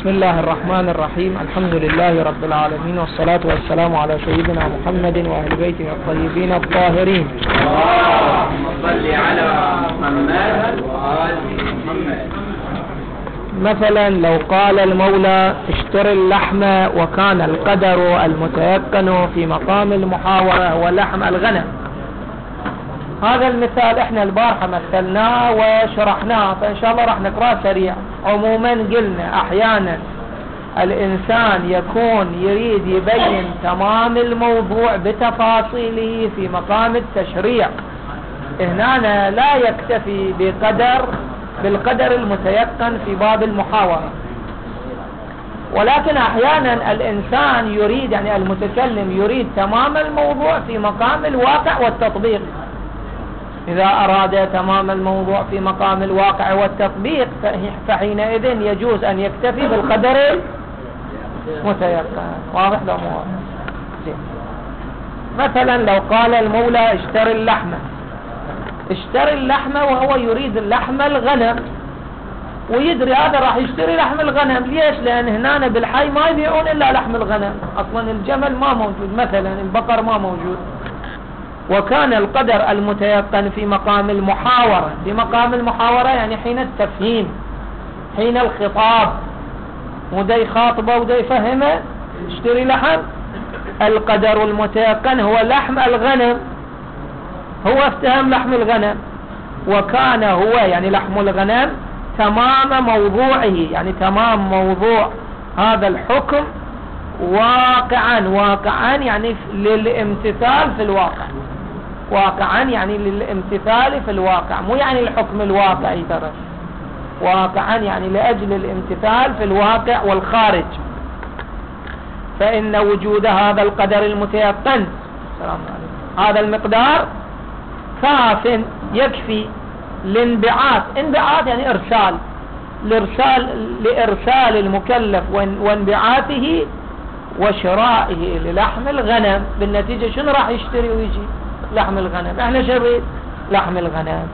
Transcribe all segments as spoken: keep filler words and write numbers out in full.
بسم الله الرحمن الرحيم. الحمد لله رب العالمين، والصلاة والسلام على سيدنا محمد وأهل بيته الطيبين الطاهرين. اللهم صل على محمد وآل محمد. مثلا لو قال المولى اشتري اللحم وكان القدر المتيقن في مقام المحاورة هو لحم الغنم. هذا المثال احنا البارحة مثلناه وشرحناه، فان شاء الله راح نقرأ سريع. عموما قلنا احيانا الانسان يكون يريد يبين تمام الموضوع بتفاصيله في مقام التشريع، هنا لا يكتفي بقدر بالقدر المتيقن في باب المحاورة، ولكن احيانا الانسان يريد، يعني المتكلم يريد تمام الموضوع في مقام الواقع والتطبيق. إذا أراد تمام الموضوع في مقام الواقع والتطبيق فحينئذ يجوز أن يكتفي بالقدر المتيقن. واضح لو مو واضح؟ مثلا لو قال المولى اشتري اللحم، اشتري اللحم وهو يريد اللحم الغنم، ويدري هذا راح يشتري لحم الغنم. ليش؟ لأن هنا بالحي ما يبيعون إلا لحم الغنم، أصلا الجمل ما موجود، مثلا البقر ما موجود. وكان القدر المتيقن في مقام المحاورة، في مقام المحاورة يعني حين التفهيم، حين الخطاب، وده يخاطبه وده يفهمه اشتري لحم. القدر المتيقن هو لحم الغنم، هو افتهم لحم الغنم، وكان هو يعني لحم الغنم تمام موضوعه، يعني تمام موضوع هذا الحكم واقعا، واقعا يعني للامتثال في الواقع، واقعا يعني للامتثال في الواقع، مو يعني الحكم الواقعي ترى، واقعا يعني لأجل الامتثال في الواقع والخارج. فإن وجود هذا القدر المتيقن، السلام عليكم، هذا المقدار كاف يكفي لانبعاث، انبعاث يعني إرسال، لإرسال لإرسال المكلف وانبعاثه وشرائه للحم الغنم. بالنتيجة شنو راح يشتري ويجي؟ لحم الغنم. احنا شريت لحم الغنم.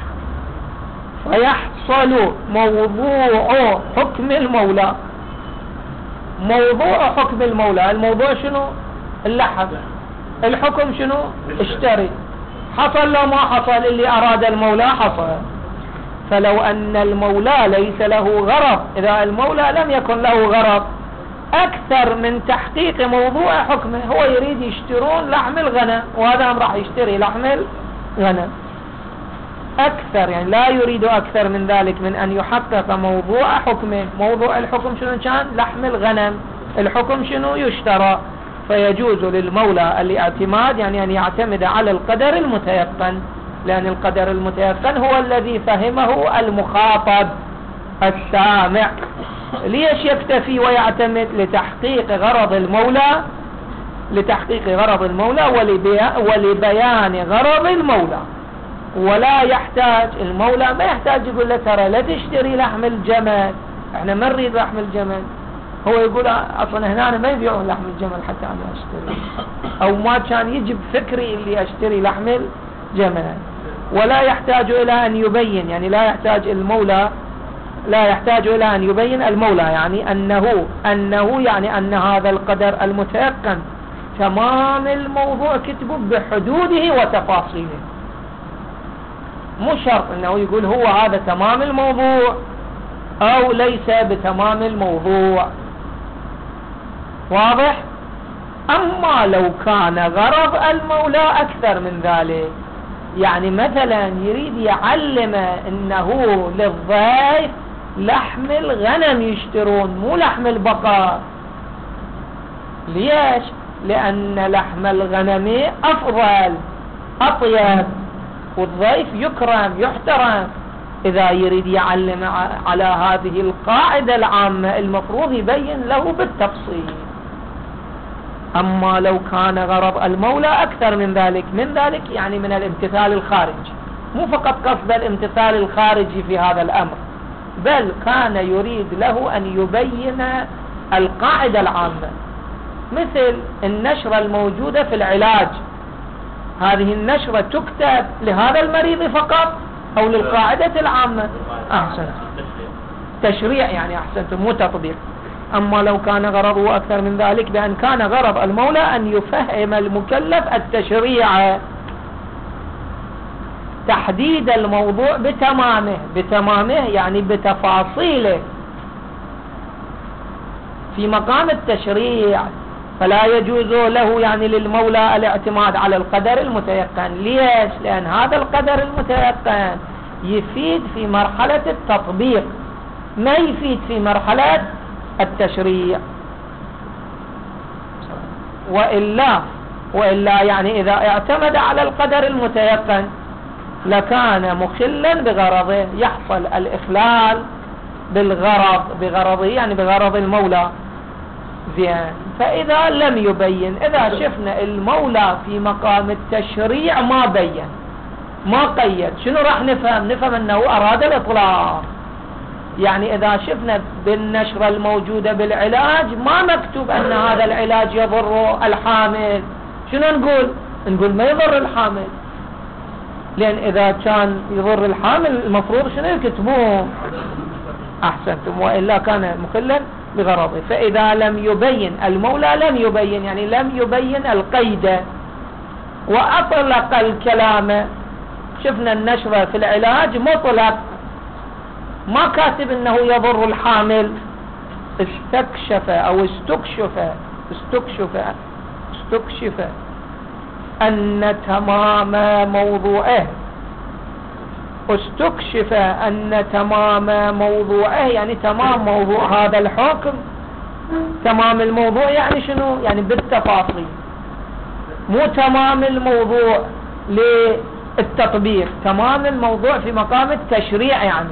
فيحصل موضوع حكم المولى، موضوع حكم المولى، الموضوع شنو؟ اللحم. الحكم شنو؟ اشتري. حصل لو ما حصل اللي اراد المولى حصل. فلو ان المولى ليس له غرض، اذا المولى لم يكن له غرض اكثر من تحقيق موضوع حكمه، هو يريد يشترون لحم الغنم، وهذا راح يشتري لحم الغنم اكثر، يعني لا يريد اكثر من ذلك من ان يحقق موضوع حكمه. موضوع الحكم شنو كان؟ لحم الغنم. الحكم شنو؟ يشترى. فيجوز للمولى الاعتماد، يعني ان يعتمد على القدر المتيقن، لان القدر المتيقن هو الذي فهمه المخاطب السامع. ليش يكتفي ويعتمد؟ لتحقيق غرض المولى، لتحقيق غرض المولى ولبيان غرض المولى. ولا يحتاج المولى، ما يحتاج يقول له ترى لا تشتري لحم الجمل، احنا ما نريد لحم الجمل. هو يقول اصلا هنا ما يبيعون لحم الجمل حتى انا اشتري، او ما كان يجب فكري اللي اشتري لحم الجمل. ولا يحتاج الى ان يبين، يعني لا يحتاج المولى، لا يحتاج إلى أن يبين المولى يعني أنه أنه يعني أن هذا القدر المتيقن تمام الموضوع كتبه بحدوده وتفاصيله. مو شرط أنه يقول هو هذا تمام الموضوع أو ليس بتمام الموضوع. واضح؟ أما لو كان غرض المولى أكثر من ذلك، يعني مثلا يريد يعلم أنه للضيف لحم الغنم يشترون مو لحم البقر. ليش؟ لأن لحم الغنم أفضل أطيب، والضيف يكرم يحترم. إذا يريد يعلم على هذه القاعدة العامة المفروض يبين له بالتفصيل. أما لو كان غرض المولى أكثر من ذلك، من ذلك يعني من الامتثال الخارجي، مو فقط قصد الامتثال الخارجي في هذا الأمر، بل كان يريد له أن يبين القاعدة العامة، مثل النشرة الموجودة في العلاج. هذه النشرة تكتب لهذا المريض فقط أو للقاعدة العامة؟ أحسن، تشريع يعني، أحسنت، مو تطبيق. أما لو كان غرضه أكثر من ذلك بأن كان غرض المولى أن يفهم المكلف التشريع، تحديد الموضوع بتمامه، بتمامه يعني بتفاصيله في مقام التشريع. فلا يجوز له يعني للمولى الاعتماد على القدر المتيقن. ليش؟ لأن هذا القدر المتيقن يفيد في مرحلة التطبيق، ما يفيد في مرحلة التشريع. وإلا وإلا يعني إذا اعتمد على القدر المتيقن لكان مخلا بغرضه، يحصل الإخلال بالغرض بغرضه يعني بغرض المولى. زين. فإذا لم يبين، إذا شفنا المولى في مقام التشريع ما بين ما قيد، شنو راح نفهم؟ نفهم أنه أراد الإطلاق. يعني إذا شفنا بالنشرة الموجودة بالعلاج ما مكتوب أن هذا العلاج يضر الحامل، شنو نقول؟ نقول ما يضر الحامل، لأن إذا كان يضر الحامل المفروض شنو يكتبون؟ أحسنتم. وإلا كان مخلا بغرضه. فإذا لم يبين المولى، لم يبين يعني لم يبين القيد وأطلق الكلام. شفنا النشرة في العلاج مطلق، ما كاتب انه يضر الحامل، استكشف او استكشف استكشف استكشف ان تمام موضوعه استكشف ان تمام موضوعه يعني تمام موضوع هذا الحكم. تمام الموضوع يعني شنو؟ يعني بالتفاصيل، مو تمام الموضوع للتطبيق، تمام الموضوع في مقام التشريع. يعني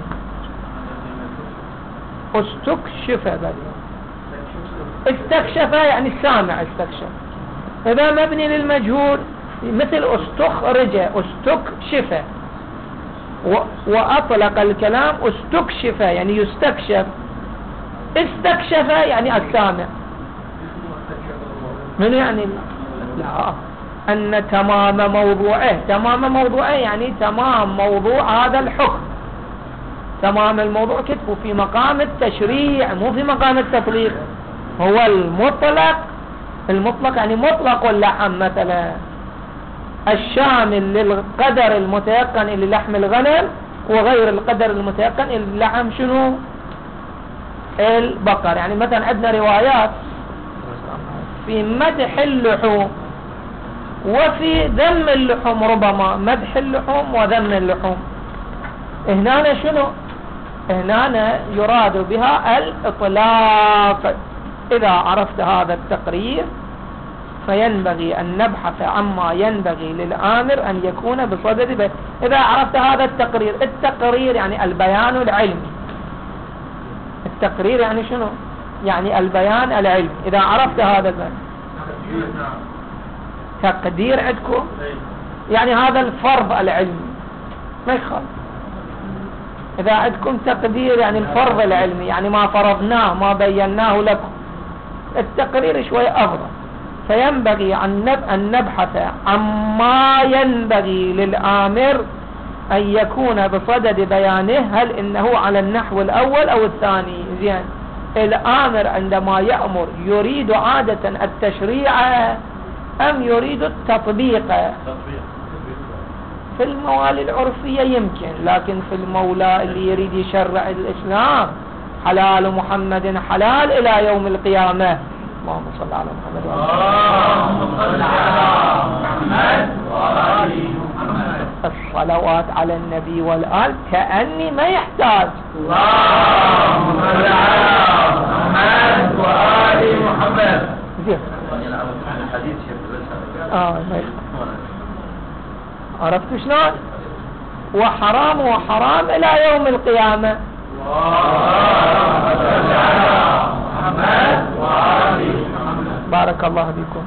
استكشف بدل استكشف يعني السامع استكشف. إذا مبني للمجهول مثل استخرج استكشف، وأطلق الكلام استكشف يعني يستكشف، استكشف يعني السامع. من يعني لا أن تمام موضوعه، تمام موضوعه يعني تمام موضوع هذا الحكم، تمام الموضوع كتبه في مقام التشريع مو في مقام التطبيق. هو المطلق، المطلق يعني مطلق اللحم مثلا، الشامل للقدر المتيقن للحم الغنم وغير القدر المتيقن للحم شنو؟ البقر. يعني مثلا عندنا روايات في مدح اللحوم وفي ذم اللحوم، ربما مدح اللحوم وذم اللحوم. هنا شنو؟ هنا يراد بها الإطلاق. إذا عرفت هذا التقرير فينبغي أن نبحث عما ينبغي للآمر أن يكون بصدد بيان. إذا عرفت هذا التقرير، التقرير يعني البيان العلمي. التقرير يعني شنو؟ يعني البيان العلمي. إذا عرفت هذا البيان، تقدير عندكم يعني هذا الفرض العلمي ما يخالف. إذا عندكم تقدير يعني الفرض العلمي يعني ما فرضناه ما بيناه لكم، التقرير شوي أفضل. فينبغي أن نبحث عما ينبغي للآمر أن يكون بصدد بيانه، هل إنه على النحو الأول أو الثاني. زين. الآمر عندما يأمر يريد عادة التشريع أم يريد التطبيق؟ في الموالي العرفية يمكن، لكن في المولى اللي يريد يشرع الإسلام حلال محمد حلال إلى يوم القيامة. اللهم صل على محمد اللهم صل على محمد وآل محمد. الصلوات على النبي والآل كأني ما يحتاج. اللهم صل على محمد وآل محمد. زين. الحديث آه ما يحتاج. عرفت شلون؟ وحرام وحرام إلى يوم القيامة. اللهم صل على محمد وآل محمد. بارك الله بكم.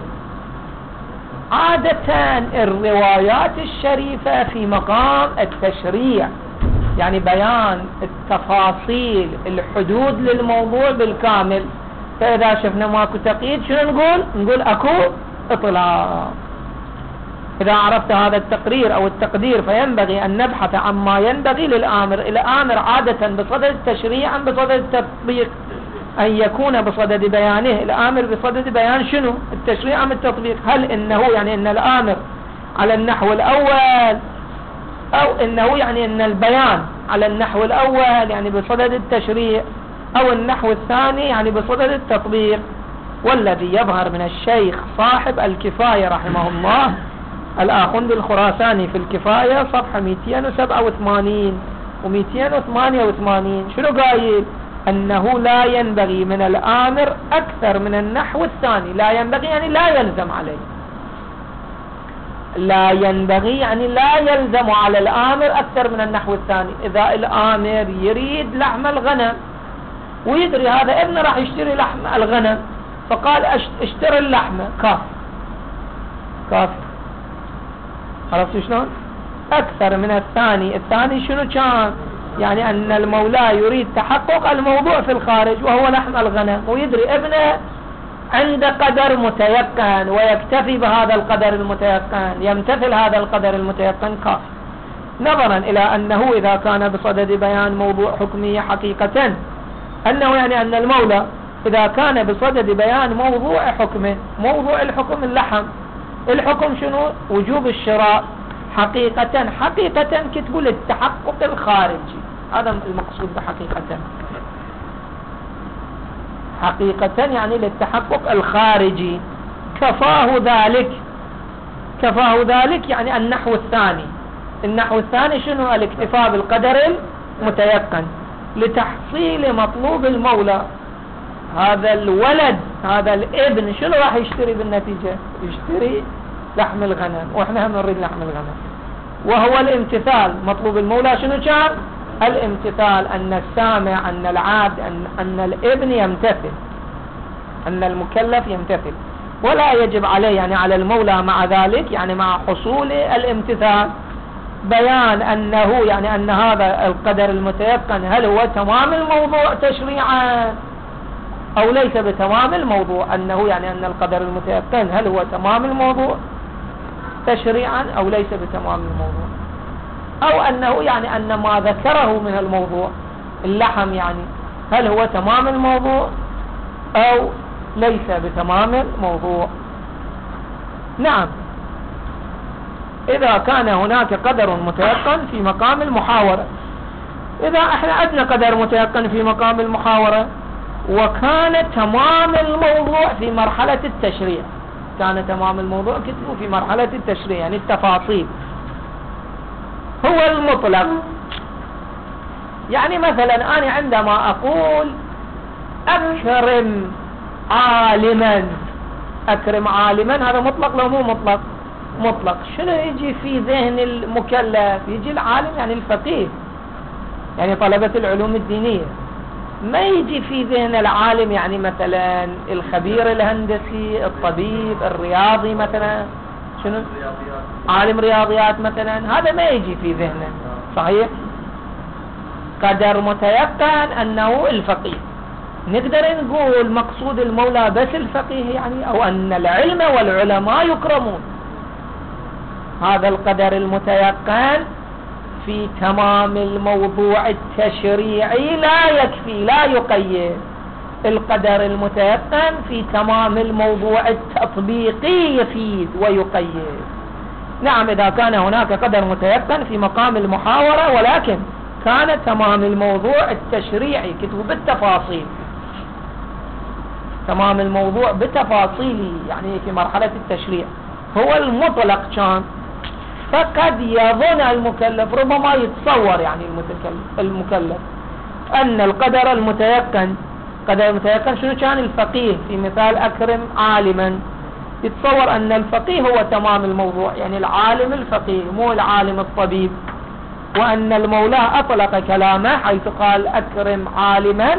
عادة الروايات الشريفة في مقام التشريع يعني بيان التفاصيل الحدود للموضوع بالكامل. فإذا شفنا ماكو تقييد شنو نقول؟ نقول أكو إطلاق. إذا عرفت هذا التقرير أو التقدير فينبغي أن نبحث عما ينبغي للآمر. الآمر عادة بصدد التشريع أم بصدد التطبيق؟ أن يكون بصدد بيانه الآمر بصدد بيان شنو؟ التشريع أم التطبيق؟ هل إنه يعني أن الآمر على النحو الأول، أو إنه يعني أن البيان على النحو الأول يعني بصدد التشريع، أو النحو الثاني يعني بصدد التطبيق؟ والذي يظهر من الشيخ صاحب الكفاية رحمه الله الآخوندي الخراساني في الكفاية صفحة مئتين وسبعة وثمانين ومئتين وثمانية وثمانين، شنو قايل؟ أنه لا ينبغي من الآمر أكثر من النحو الثاني. لا ينبغي يعني لا يلزم عليه، لا ينبغي يعني لا يلزم على الآمر أكثر من النحو الثاني. إذا الآمر يريد لحم الغنم ويدري هذا ابنه راح يشتري لحم الغنم، فقال اشتري اللحمة كاف كاف، عرفت شلون؟ أكثر من الثاني. الثاني شنو كان؟ يعني أن المولى يريد تحقق الموضوع في الخارج وهو لحم الغنم، ويدري ابنه عند قدر متيقن ويكتفي بهذا القدر المتيقن، يمتثل هذا القدر المتيقن كاف. نظرا إلى أنه إذا كان بصدد بيان موضوع حكمي حقيقة، أنه يعني أن المولى إذا كان بصدد بيان موضوع حكمه، موضوع الحكم اللحم، الحكم شنو؟ وجوب الشراء حقيقة. حقيقة كتبوا للتحقق الخارجي، هذا المقصود بحقيقة. حقيقة يعني للتحقق الخارجي. كفاه ذلك، كفاه ذلك يعني النحو الثاني. النحو الثاني شنو؟ الاكتفاء بالقدر المتيقن لتحصيل مطلوب المولى. هذا الولد، هذا الابن شنو راح يشتري بالنتيجة؟ يشتري لحم الغنم، واحنا هم نريد لحم الغنم، وهو الامتثال. مطلوب المولى شنو كان؟ الامتثال، أن السامع، أن العبد، أن, أن الابن يمتثل، أن المكلف يمتثل، ولا يجب عليه يعني على المولى مع ذلك يعني مع حصول الامتثال بيان أنه يعني أن هذا القدر المتيقن هل هو تمام الموضوع تشريعا أو ليس بتمام الموضوع، أنه يعني أن القدر المتيقن هل هو تمام الموضوع تشريعا أو ليس بتمام الموضوع، أو أنه يعني أن ما ذكره من الموضوع اللحم يعني هل هو تمام الموضوع أو ليس بتمام الموضوع. نعم، إذا كان هناك قدر متيقن في مقام المحاورة. إذا احنا عندنا قدر متيقن في مقام المحاورة وكان تمام الموضوع في مرحلة التشريع، كان تمام الموضوع كتبه في مرحلة التشريع يعني التفاصيل، هو المطلق. يعني مثلا أنا عندما أقول أكرم عالما، أكرم عالما، هذا مطلق لو مو مطلق؟ مطلق. شنو يجي في ذهن المكلف؟ يجي العالم يعني الفقيه، يعني طلبة العلوم الدينية. ما يجي في ذهن العالم يعني مثلا الخبير الهندسي، الطبيب، الرياضي مثلا، شنو؟ عالم رياضيات مثلا، هذا ما يجي في ذهنه. صحيح؟ قدر متيقن أنه الفقيه. نقدر نقول مقصود المولى بس الفقيه يعني، أو أن العلم والعلماء يكرمون. هذا القدر المتيقن في تمام الموضوع التشريعي لا يكفي، لا يقيد. القدر المتيقن في تمام الموضوع التطبيقي يفيد ويقيد. نعم، إذا كان هناك قدر متيقن في مقام المحاورة ولكن كان تمام الموضوع التشريعي كتبه بالتفاصيل، تمام الموضوع بتفاصيله يعني في مرحلة التشريع هو المطلق كان، فقد يظن المكلف، ربما يتصور يعني المكلف أن القدر المتيقن، قدر المتيقن شنو كان؟ الفقيه في مثال أكرم عالما، يتصور أن الفقيه هو تمام الموضوع يعني العالم الفقيه مو العالم الطبيب، وأن المولى أطلق كلامه حيث قال أكرم عالما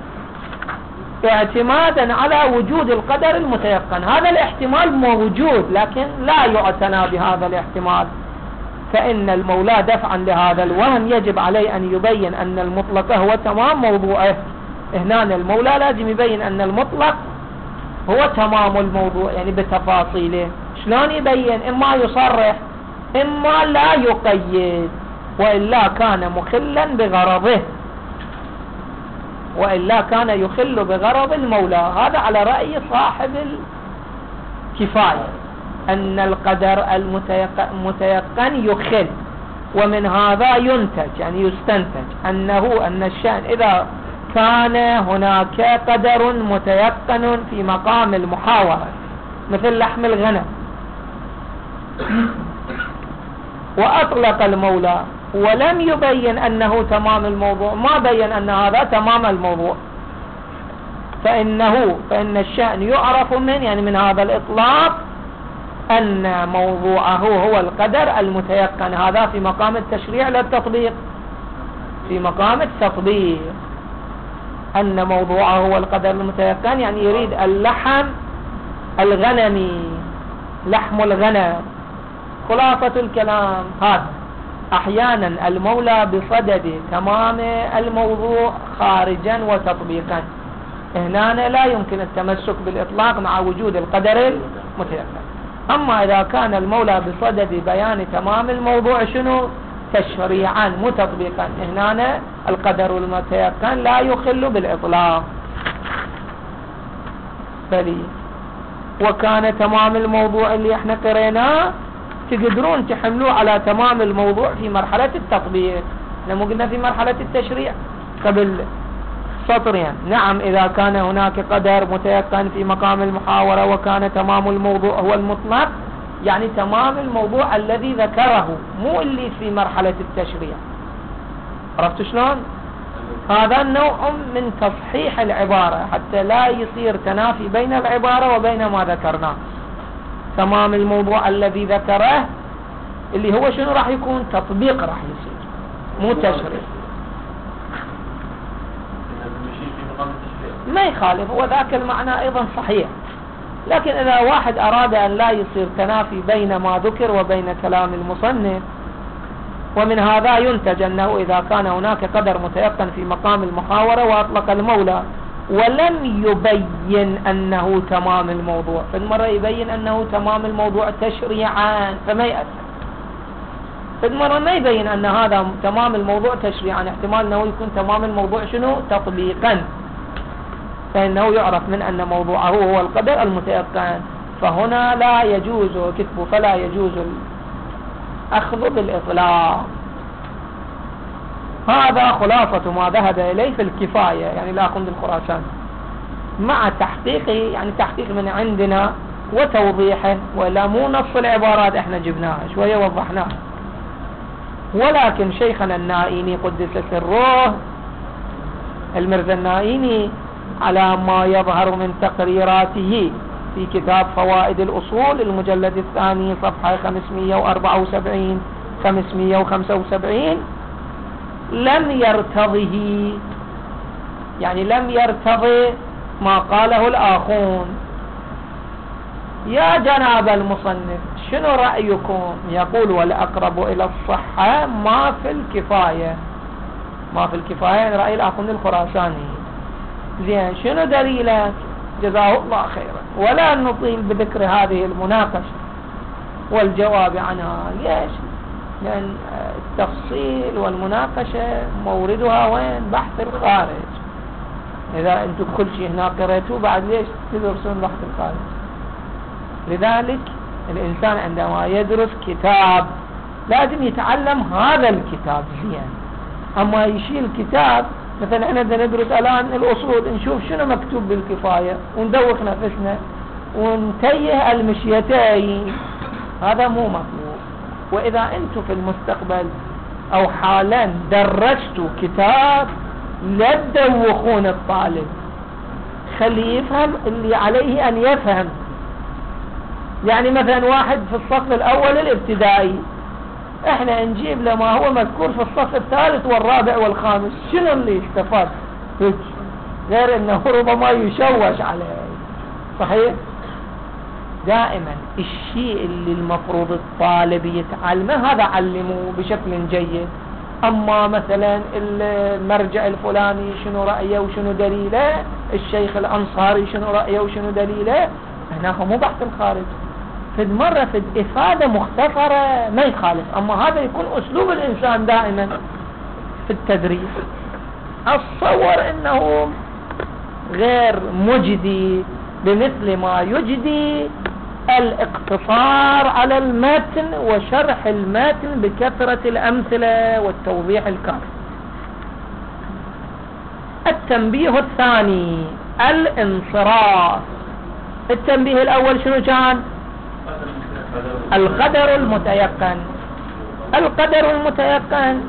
اعتمادا على وجود القدر المتيقن. هذا الاحتمال موجود لكن لا يعتنى بهذا الاحتمال، فإن المولى دفعا لهذا الوهم يجب عليه أن يبين أن المطلق هو تمام موضوعه. هنا المولى لازم يبين أن المطلق هو تمام الموضوع يعني بتفاصيله. شلون يبين؟ إما يصرح إما لا يقيد، وإلا كان مخلا بغرضه. وإلا كان يخل بغرض المولى. هذا على رأي صاحب الكفاية أن القدر المتيقن يخل، ومن هذا ينتج يعني يستنتج أنه أن الشأن إذا كان هناك قدر متيقن في مقام المحاورة مثل لحم الغنم وأطلق المولى ولم يبين أنه تمام الموضوع، ما بين أن هذا تمام الموضوع، فإنه فإن الشأن يعرف من يعني من هذا الإطلاق أن موضوعه هو القدر المتيقن. هذا في مقام التشريع لا التطبيق، في مقام التطبيق أن موضوعه هو القدر المتيقن، يعني يريد اللحم الغنمي، لحم الغنم. خلاصة الكلام هذا أحيانا المولى بصدد تمام الموضوع خارجا وتطبيقا، هنا لا يمكن التمسك بالإطلاق مع وجود القدر المتيقن. أما إذا كان المولى بصدد بيان تمام الموضوع شنو تشريعا متطبيقا، هنا القدر المتيقن لا يخل بالإطلاق. بلي وكان تمام الموضوع اللي احنا قريناه تقدرون تحملوه على تمام الموضوع في مرحلة التطبيق، لما قلنا في مرحلة التشريع قبل سطرين. نعم إذا كان هناك قدر متيقن في مقام المحاورة وكان تمام الموضوع هو المطلق، يعني تمام الموضوع الذي ذكره مو اللي في مرحلة التشريع. عرفت شلون؟ هذا نوع من تصحيح العبارة حتى لا يصير تنافي بين العبارة وبين ما ذكرناه. تمام الموضوع الذي ذكره اللي هو شنو راح يكون تطبيق، راح يصير مو تشريع. ما يخالف، هو ذاك المعنى أيضا صحيح، لكن إذا واحد أراد أن لا يصير تنافي بين ما ذكر وبين كلام المصنف، ومن هذا ينتج أنه إذا كان هناك قدر متيقن في مقام المحاورة وأطلق المولى ولم يبين أنه تمام الموضوع، فالمرة يبين أنه تمام الموضوع تشريعا فما يأثر، فالمرة ما يبين أن هذا تمام الموضوع تشريعا، احتمال أنه يكون تمام الموضوع شنو تطبيقا، فإنه يعرف من أن موضوعه هو القدر المتيقن. فهنا لا يجوز كتبه، فلا يجوز الأخذ بالإطلاق. هذا خلاصة ما ذهب إليه في الكفاية يعني الآخوند الخراساني، مع تحقيقه يعني تحقيق من عندنا وتوضيحه، ولا مو نص العبارات احنا جبناها شوية وضحناها، ولكن شيخنا النائيني قدس سره المرزا النائيني على ما يظهر من تقريراته في كتاب فوائد الأصول المجلد الثاني صفحة خمسمائة وأربعة وسبعين خمسمائة وخمسة وسبعين لم يرتضه، يعني لم يرتضي ما قاله الآخون. يا جناب المصنف شنو رأيكم؟ يقول والأقرب إلى الصحة ما في الكفاية، ما في الكفاية يعني رأي الآخون الخراساني. زين شنو دليلك؟ جزاه الله خيرا. ولا نطيل بذكر هذه المناقشة والجواب عنها، ليش؟ لأن التفصيل والمناقشة موردها وين؟ بحث الخارج. إذا أنتم كل شيء هنا قرأتوه بعد ليش تدرسون بحث الخارج؟ لذلك الإنسان عندما يدرس كتاب لازم يتعلم هذا الكتاب زين. أما يشيل كتاب مثلا احنا بدنا ندرس الآن الأصول، نشوف شنو مكتوب بالكفاية وندوخ نفسنا ونتيه المشيتين، هذا مو مطلوب. وإذا أنتم في المستقبل أو حالا درستوا كتاب لا تدوخون الطالب، خليه يفهم اللي عليه أن يفهم. يعني مثلا واحد في الصف الأول الابتدائي احنا نجيب لما هو مذكور في الصف الثالث والرابع والخامس، شنو اللي استفاد هيك؟ غير انه ربما يشوش عليه. صحيح؟ دائما الشيء اللي المفروض الطالب يتعلمه هذا علموه بشكل جيد. اما مثلا المرجع الفلاني شنو رأيه وشنو دليله، الشيخ الانصاري شنو رأيه وشنو دليله، هنا هو مو بحث الخارج. في مرة في إفادة مختصرة ما يخالف، أما هذا يكون أسلوب الإنسان دائما في التدريس. أتصور أنه غير مجدي بمثل ما يجدي الاقتصار على المتن وشرح المتن بكثرة الأمثلة والتوضيح الكافي. التنبيه الثاني الانصراف. التنبيه الأول شنو كان؟ القدر المتيقن. القدر المتيقن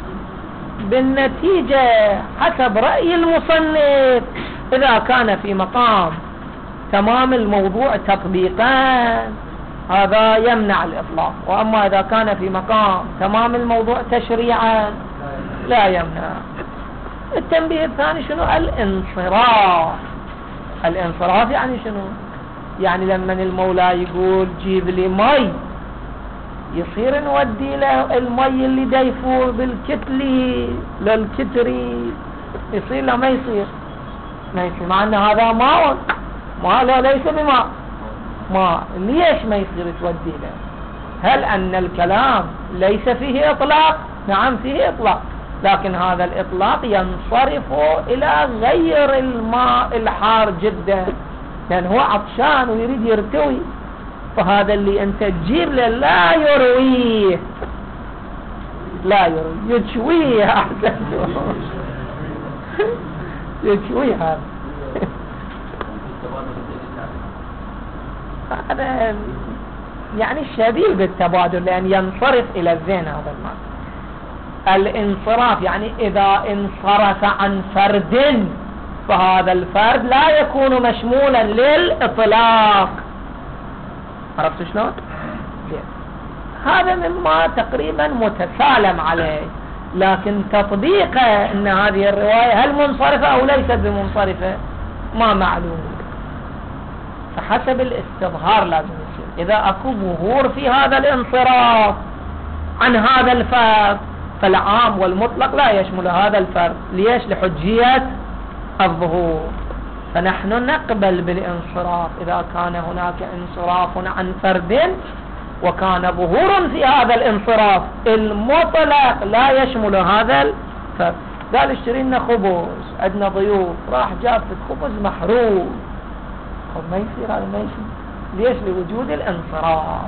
بالنتيجة حسب رأي المصنف إذا كان في مقام تمام الموضوع تطبيقا هذا يمنع الإطلاق، وأما إذا كان في مقام تمام الموضوع تشريعا لا يمنع. التنبيه الثاني شنو؟ الانصراف. الانصراف يعني شنو؟ يعني لما المولى يقول جيب لي مي يصير نودي له المي اللي دا يفور بالكتلي للكتري، يصير لا ما يصير؟ ما يصير، مع ان هذا ماء، ماء لا ليس بماء، ماء. ليش ما يصير تودي له؟ هل ان الكلام ليس فيه اطلاق؟ نعم فيه اطلاق، لكن هذا الاطلاق ينصرف الى غير الماء الحار جدا، لان هو عطشان ويريد يرتوي، فهذا اللي انت تجيب له لا يرويه، لا يرويه، يتشويه احسن يتشويه. هذا هذا يعني شبيه بالتبادل، لان ينصرف الى الذهن هذا المعنى. الانصراف يعني اذا انصرف عن فرد فهذا الفرد لا يكون مشمولا للاطلاق. عرفت شلون؟ هذا مما تقريبا متسالم عليه، لكن تطبيقه ان هذه الرواية هل منصرفة او ليست بمنصرفة ما معلوم، فحسب الاستظهار لازم يصير. اذا اكو ظهور في هذا الانصراف عن هذا الفرد فالعام والمطلق لا يشمل هذا الفرد. ليش؟ لحجية الظهور. فنحن نقبل بالانصراف إذا كان هناك انصراف عن فرد وكان ظهور في هذا الانصراف المطلق لا يشمل هذا الفرد. قال اشتري لنا خبز، عندنا ضيوف، راح جاب خبز محروق، خب ما يصير هذا، ما يصير. ليش؟ لوجود الانصراف.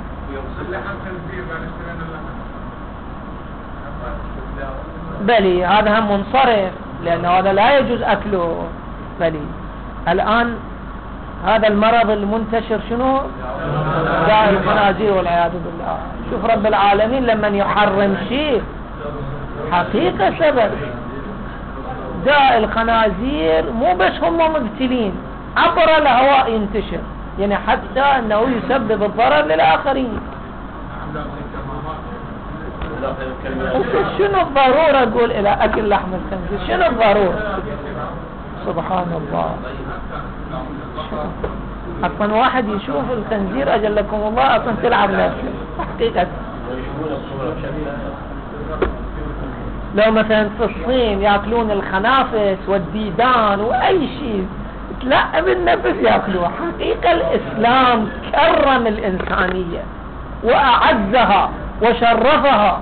بلي هذا هم منصرف لأن هذا لا يجوز أكله. بلي الآن هذا المرض المنتشر شنو؟ داء الخنازير والعياذ بالله. شوف رب العالمين لما يحرم شيء حقيقة سبب. داء الخنازير مو بس هم مبتلين، عبر الهواء ينتشر، يعني حتى أنه يسبب الضرر للآخرين. شنو الضرورة أقول إلى أكل لحم الخنزير؟ شنو الضرورة؟ سبحان الله. أصلا واحد يشوف الخنزير أجل لكم الله أصلا تلعب نفسه حقيقة. لو مثلا في الصين يأكلون الخنافس والديدان وأي شيء تلعب النفس يأكلوه. حقيقة الإسلام كرم الإنسانية وأعزها وشرفها.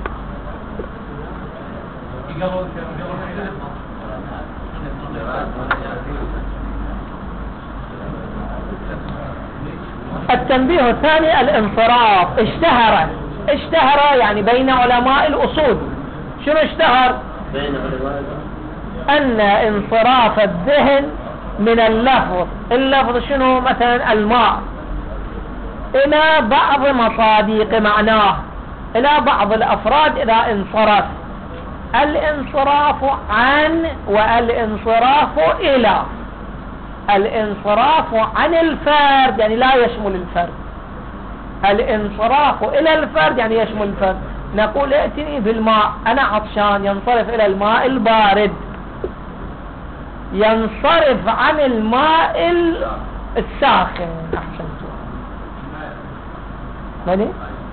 التنبيه الثاني الانصراف. اشتهر، اشتهر يعني بين علماء الأصول. شنو اشتهر؟ بين علماء أن انصراف الذهن من اللفظ، اللفظ شنو؟ مثلا الماء، إلى بعض مصادق معناه، إلى بعض الأفراد إذا انصرف. الانصراف عن والانصراف إلى. الانصراف عن الفرد يعني لا يشمل الفرد، الانصراف إلى الفرد يعني يشمل الفرد. نقول ائتني بالماء، أنا عطشان، ينصرف إلى الماء البارد، ينصرف عن الماء الساخن. أحسنتم ماني؟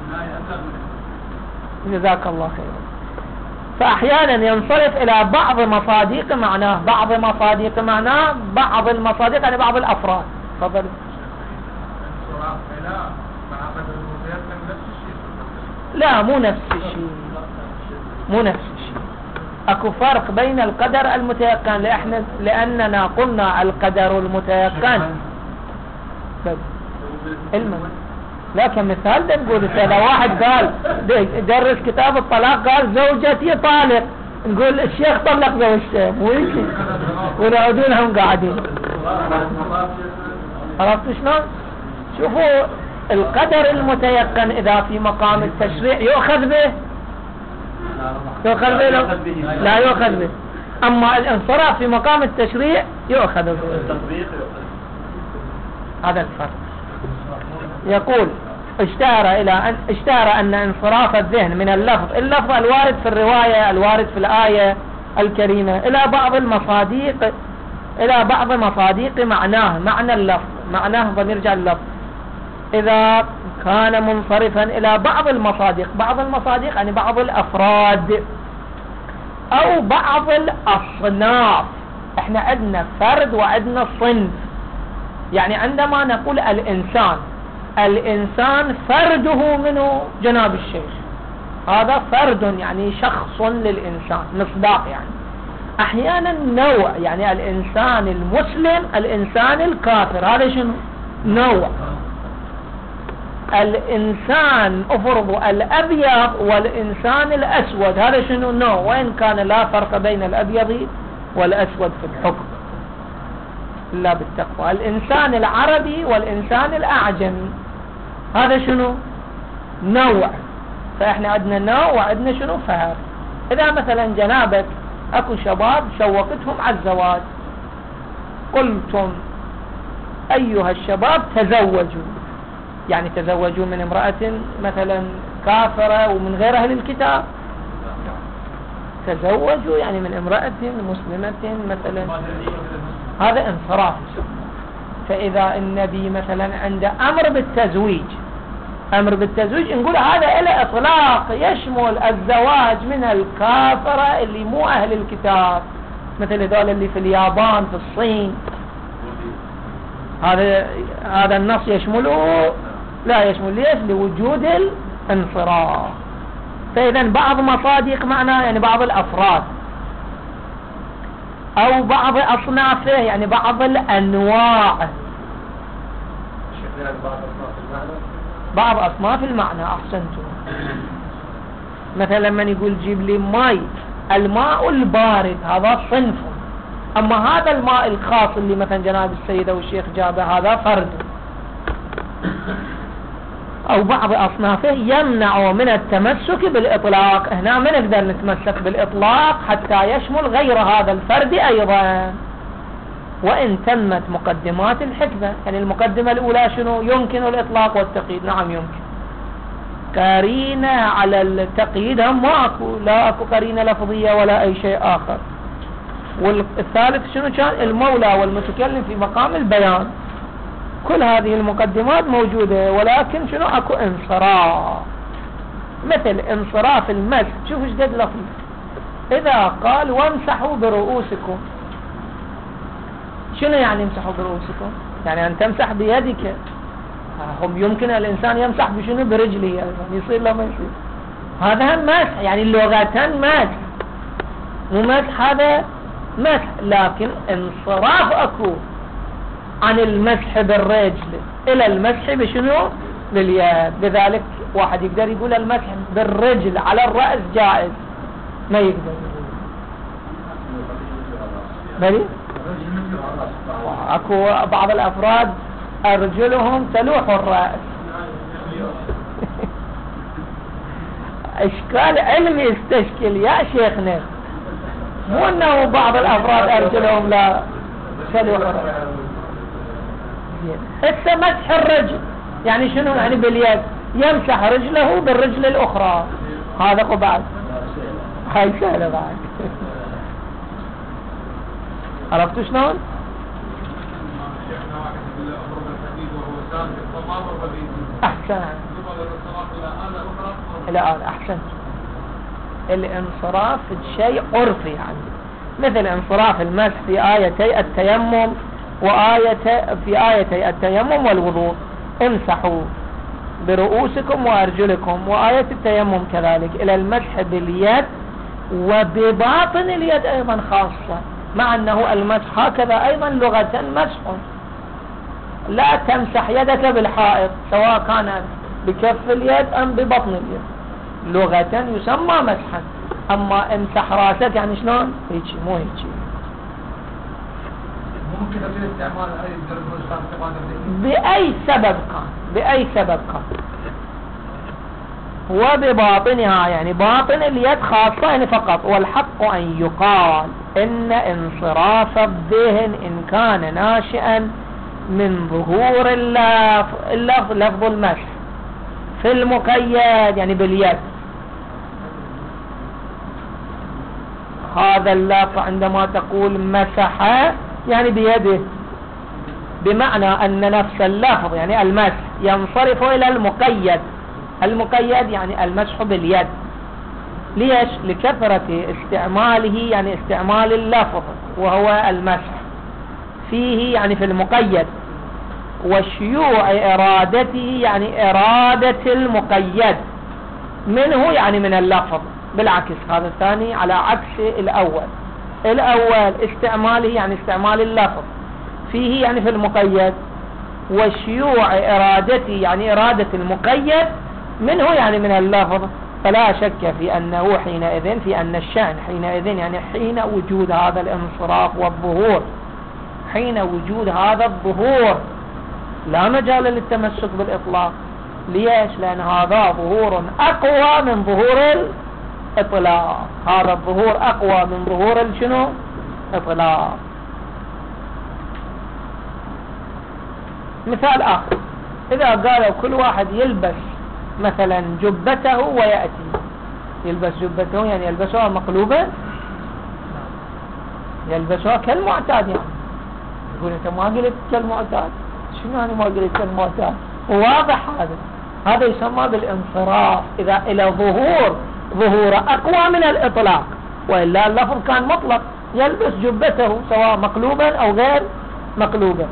جزاك الله خير. فأحيانا ينصرف إلى بعض مصادق معناه، بعض مصادق معناه بعض المصادق يعني بعض الأفراد. تفضل. لا مو نفس الشيء، مو نفس الشيء. اكو فرق بين القدر المتيقن لأحنا لأننا قلنا القدر المتيقن علما. لا كمثال ده نقول إذا واحد قال درس كتاب الطلاق قال زوجتي طالق، نقول الشيخ طلق زوجته مو يمكن ويقعدونهم قاعدين. عرفت شلون؟ شوفوا القدر المتيقن إذا في مقام التشريع يؤخذ به يؤخذ به لا, لا يؤخذ به، أما الانصراف في مقام التشريع يؤخذ به. هذا الفرق. يقول اشتهر إلى أن اشتهر أن انصراف الذهن من اللفظ اللفظ الوارد في الرواية الوارد في الآية الكريمة إلى بعض المصاديق إلى بعض مصاديق معناه معنى اللفظ معناه بنرجع اللفظ إذا كان منصرفا إلى بعض المصادق بعض المصادق يعني بعض الأفراد أو بعض الأصناف. احنا عندنا فرد وعندنا صنف. يعني عندما نقول الإنسان الإنسان فرده منه جناب الشيخ، هذا فرد يعني شخص للإنسان مصداق. يعني أحيانا نوع يعني الإنسان المسلم الإنسان الكافر هذا شنو نوع. الإنسان أفرض الأبيض والإنسان الأسود هذا شنو نوع، وإن كان لا فرق بين الأبيض والأسود في الحكم إلا بالتقوى. الإنسان العربي والإنسان الأعجمي هذا شنو نوع. فإحنا عندنا نوع وعندنا شنو فرق. إذا مثلا جنابك أكو شباب شوقتهم على الزواج، قلتم أيها الشباب تزوجوا، يعني تزوجوا من امرأة مثلا كافرة ومن غير أهل الكتاب، تزوجوا يعني من امرأة مسلمة مثلا، هذا انصراف. فإذا النبي مثلا عنده أمر بالتزويج أمر بالتزويج نقول هذا إلى إطلاق يشمل الزواج من الكافرة اللي مو أهل الكتاب مثل هذول اللي في اليابان في الصين، هذا هذا النص يشمله لا يشمل. ليش؟ لوجود الانصراف. فإذا بعض مصادق معناه يعني بعض الأفراد أو بعض أصنافه يعني بعض الأنواع، بعض أصناف المعنى. أحسنتم. مثلا لما يقول جيب لي ماء، الماء البارد هذا صنف، أما هذا الماء الخاص اللي مثلا جناب السيدة والشيخ جابه هذا فرد. أو بعض أصنافه يمنع من التمسك بالإطلاق. هنا ما نقدر نتمسك بالإطلاق حتى يشمل غير هذا الفرد أيضا، وإن تمت مقدمات الحكمة. يعني المقدمة الأولى شنو؟ يمكن الإطلاق والتقييد. نعم يمكن. قرينة على التقييد هم ماكو، لا أكو قرينة لفظية ولا أي شيء آخر. والثالث شنو كان؟ المولى والمتكلم في مقام البيان. كل هذه المقدمات موجودة، ولكن شنو أكو انصراف. مثل انصراف المسح، شوفوا ايش قد لطيف. إذا قال وامسحوا برؤوسكم، شنو يعني امسحوا برؤوسكم؟ يعني أن تمسح بيدك. هم يمكن الإنسان يمسح بشنو؟ برجله، يعني يصير لا ما يصير. هذا مسح، يعني اللغتان مسح، مو مسح هذا مسح، لكن انصراف أكو عن المسح بالرجل إلى المسح بشنو؟ باليد. بذلك واحد يقدر يقول المسح بالرجل على الرأس جائز، ما يقدر بلي؟ اكو بعض الافراد ارجلهم تلوح الرأس. اشكال علمي يستشكل يا شيخنا، مو انه بعض الافراد ارجلهم لا تلوح الرأس. هسه مسح الرجل يعني شنو؟ يعني باليد، يمسح رجله بالرجل الاخرى، هذا قبعد. هاي سهله بعد. عرفتوا شلون؟ احسن الان احسن. الانصراف شيء عرفي يعني، مثل انصراف المسح في آيتي التيمم وآية في آيتي التيمم والوضوء، امسحوا برؤوسكم وأرجلكم، وآية التيمم كذلك إلى المسح باليد وبباطن اليد أيضا خاصة، مع أنه المسح هكذا أيضا لغة مسح. لا تمسح يدك بالحائط سواء كانت بكف اليد أم ببطن اليد، لغة يسمى مسحا. أما امسح راسك يعني شلون؟ هيجي مو هيجي. ممكن في استعمال أي درجة بأي سبب كان، بأي سبب كان. وبباطنها يعني باطن اليد خاصة يعني فقط. والحق أن يقال إن انصراف الذهن إن كان ناشئا من ظهور اللفظ اللفظ لفظ المسح في المقيد يعني باليد، هذا اللفظ عندما تقول مسح يعني بيده، بمعنى أن نفس اللفظ يعني المسح ينصرف إلى المقيد. المقيد يعني المسح باليد. ليش؟ لكثرة استعماله يعني استعمال اللفظ وهو المسح فيه يعني في المقيد، وشيوع إرادته يعني إرادة المقيد منه يعني من اللفظ. بالعكس هذا الثاني على عكس الأول. الأول استعماله يعني استعمال اللفظ فيه يعني في المقيد، وشيوع إرادته يعني إرادة المقيد منه يعني من اللفظ. فلا شك في أنه حينئذ في أن الشأن حينئذ يعني حين وجود هذا الانصراف والظهور، حين وجود هذا الظهور لا مجال للتمسك بالإطلاق. ليش؟ لأن هذا ظهور أقوى من ظهور الإطلاق. هذا الظهور أقوى من ظهور الشنو؟ إطلاق. مثال آخر، إذا قالوا كل واحد يلبس مثلا جبته ويأتي، يلبس جبته يعني يلبسها مقلوبة، يلبسها كالمعتاد. يعني يقول أنت ما قلت كالمعتاد، شنو يعني ما قلت كالمعتاد؟ واضح هذا. هذا يسمى بالانصراف إذا إلى ظهور ظهور أقوى من الإطلاق، وإلا اللفظ كان مطلق يلبس جبته سواء مقلوبا أو غير مقلوبا.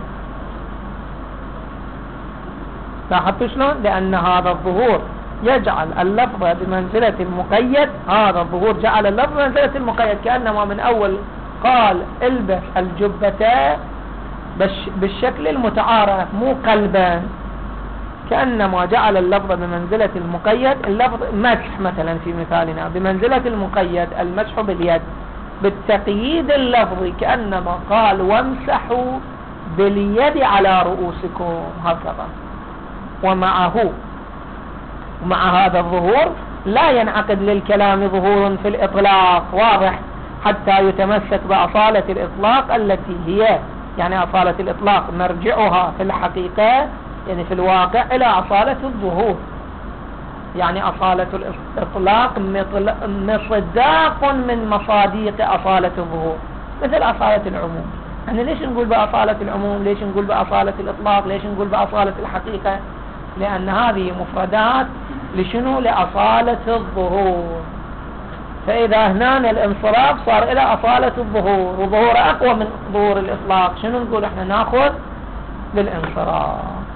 لاحظت شلون؟ لأن هذا الظهور يجعل اللفظ بمنزلة المقيد، هذا الظهور جعل اللفظ بمنزلة المقيد، كأنما من أول قال البس الجبة بالشكل المتعارف مو قلبا، كأنما جعل اللفظ بمنزلة المقيد. اللفظ مسح مثلا في مثالنا بمنزلة المقيد المسح باليد، بالتقييد اللفظي كأنما قال وامسحوا باليد على رؤوسكم هكذا. ومعه مع هذا الظهور لا ينعقد للكلام ظهور في الإطلاق واضح حتى يتمسك بأصالة الإطلاق التي هي يعني أصالة الإطلاق مرجعها في الحقيقة يعني في الواقع إلى أصالة الظهور. يعني أصالة الإطلاق مصداق من مصاديق أصالة الظهور، مثل أصالة العموم. يعني ليش نقول بأصالة العموم؟ ليش نقول بأصالة الإطلاق؟ ليش نقول بأصالة الحقيقة؟ لأن هذه مفردات لشنو؟ لأصالة الظهور. فإذا هنا الانصراف صار إلى أصالة الظهور، وظهور أقوى من ظهور الإطلاق، شنو نقول احنا؟ ناخذ بالانصراف.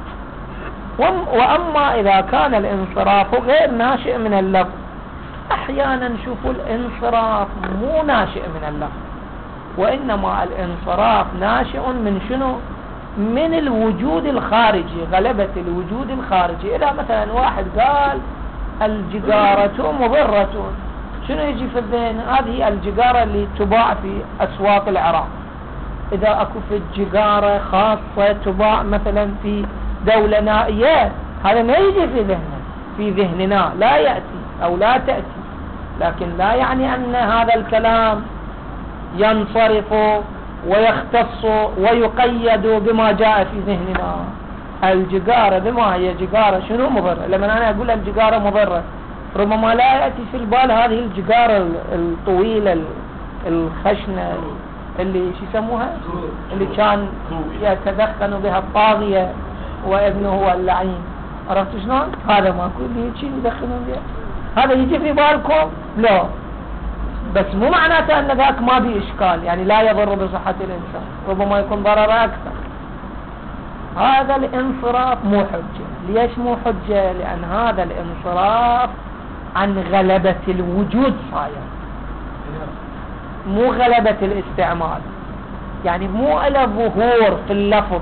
وأما إذا كان الانصراف غير ناشئ من اللفظ، أحيانا نشوف الانصراف مو ناشئ من اللفظ، وإنما الانصراف ناشئ من شنو؟ من الوجود الخارجي، غلبة الوجود الخارجي. إذا مثلا واحد قال الججارة مضرة، شنو يجي في الذهن؟ هذه الججارة اللي تباع في أسواق العراق. إذا أكو في الججارة خاصة تباع مثلا في دولة نائية، هذا ما يجي في ذهننا، في ذهننا لا يأتي أو لا تأتي. لكن لا يعني أن هذا الكلام ينصرف ويختص ويقيد بما جاء في ذهننا. الججارة بما هي ججارة شنو مضرة؟ لما أنا أقول الججارة مضرة ربما لا يأتي في البال هذه الججارة الطويلة الخشنة اللي شو يسموها، اللي كان يتدخن بها الطاغية وابنه هو اللعين. عرفت شلون؟ هذا ما كل شيء يدخنون بها، هذا يجي في بالكم؟ لا، بس مو معناته أن ذاك ما به إشكال، يعني لا يضر بصحة الإنسان، ربما يكون ضرر أكثر. هذا الانصراف مو حجة. ليش مو حجة؟ لأن هذا الانصراف عن غلبة الوجود صاير، مو غلبة الاستعمال، يعني مو إلى ظهور في اللفظ.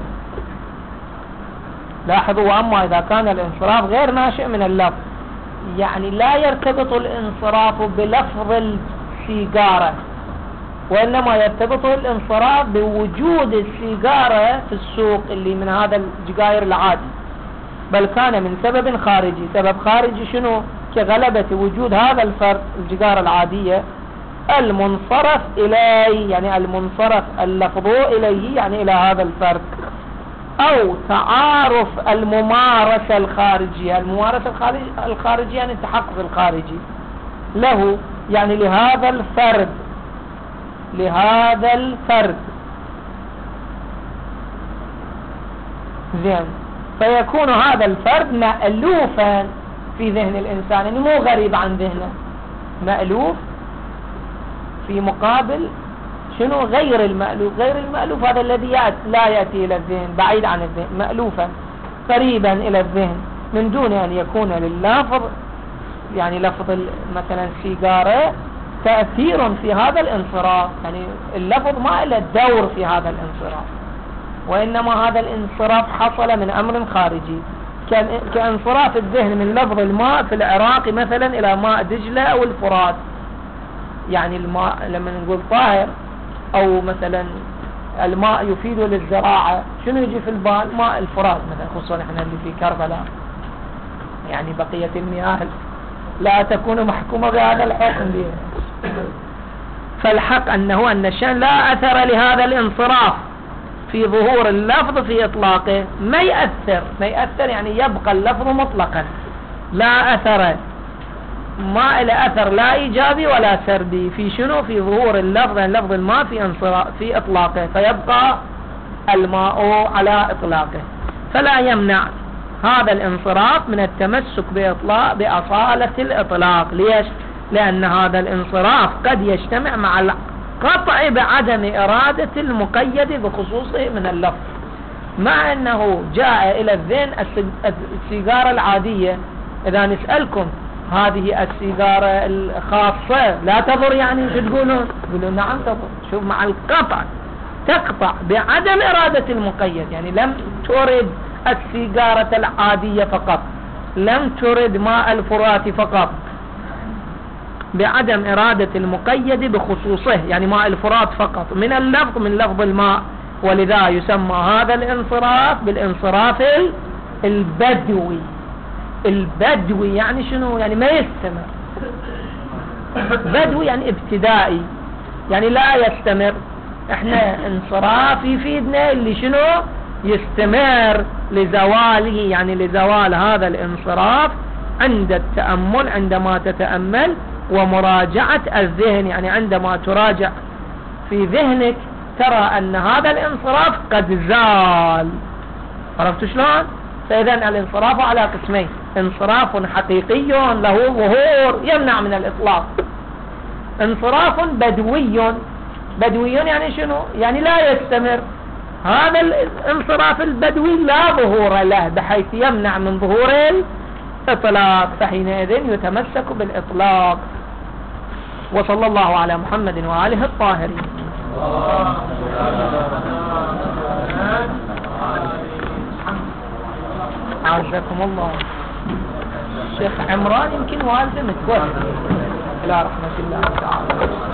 لاحظوا، وأما إذا كان الانصراف غير ناشئ من اللفظ، يعني لا يرتبط الانصراف بلفظ السيجارة، وإنما يرتبط الانصراف بوجود السيجارة في السوق اللي من هذا الجزائر العادي، بل كان من سبب خارجي. سبب خارجي شنو؟ كغلبة وجود هذا الفرد الجزائر العادية المنصرف إليه، يعني المنصرف اللفظ إليه يعني إلى هذا الفرد، أو تعارف الممارسة الخارجية. الممارسة الخارجية يعني التحقق الخارجي له، يعني لهذا الفرد لهذا الفرد زين. فيكون هذا الفرد مألوفا في ذهن الإنسان، يعني مو غريب عن ذهنه، مألوف في مقابل شنو؟ غير المألوف. غير المألوف هذا الذي لا يأتي إلى الذهن، بعيد عن الذهن، مألوفا قريبا إلى الذهن من دون أن يكون لللفظ، يعني لفظ مثلا سيجارة تأثير في هذا الانصراف، يعني اللفظ ما له دور في هذا الانصراف، وإنما هذا الانصراف حصل من أمر خارجي، كانصراف الذهن من لفظ الماء في العراق مثلا إلى ماء دجلة أو الفرات. يعني الماء لما نقول طاهر، أو مثلا الماء يفيد للزراعة، شنو يجي في البال؟ ماء الفرات مثلا، خصوصا احنا اللي في كربلاء، يعني بقية المياه لا تكون محكومة بهذا الحكم به. فالحق أنه أن الشأن لا أثر لهذا الانصراف في ظهور اللفظ في إطلاقه، ما يأثر ما يأثر يعني يبقى اللفظ مطلقا، لا أثر، ما إلى أثر لا إيجابي ولا سلبي في شنو؟ في ظهور اللفظ، لفظ الماء في انصراف في إطلاقه، فيبقى الماء على إطلاقه. فلا يمنع هذا الانصراف من التمسك بإطلاق بأصالة الإطلاق. ليش؟ لأن هذا الانصراف قد يجتمع مع القطع بعدم إرادة المقيد بخصوصه من اللفظ، مع أنه جاء إلى الذهن السيجارة العادية. إذا نسألكم هذه السيجارة الخاصة لا تضر، يعني شو تقولون؟ تقولون نعم تضر. شوف، مع القطع تقطع بعدم إرادة المقيد، يعني لم ترد السيجارة العادية فقط، لم ترد ماء الفرات فقط، بعدم إرادة المقيد بخصوصه، يعني ماء الفرات فقط من اللفظ، من لفظ الماء. ولذا يسمى هذا الانصراف بالانصراف البدوي. البدوي يعني شنو؟ يعني ما يستمر. بدوي يعني ابتدائي، يعني لا يستمر. احنا انصراف يفيدنا اللي شنو؟ يستمر لزواله، يعني لزوال هذا الانصراف عند التأمل، عندما تتأمل، ومراجعة الذهن، يعني عندما تراجع في ذهنك ترى أن هذا الانصراف قد زال. عرفت شلون؟ فإذن الانصراف على قسمين: انصراف حقيقي له ظهور يمنع من الإطلاق، انصراف بدوي. بدوي يعني شنو؟ يعني لا يستمر. هذا الانصراف البدوي لا ظهور له بحيث يمنع من ظهور الإطلاق، فحينئذ يتمسك بالإطلاق. وصلى الله على محمد وآله الطاهرين. عزكم الله. الشيخ عمران يمكن والده متوفى إلى رحمة الله تعالى.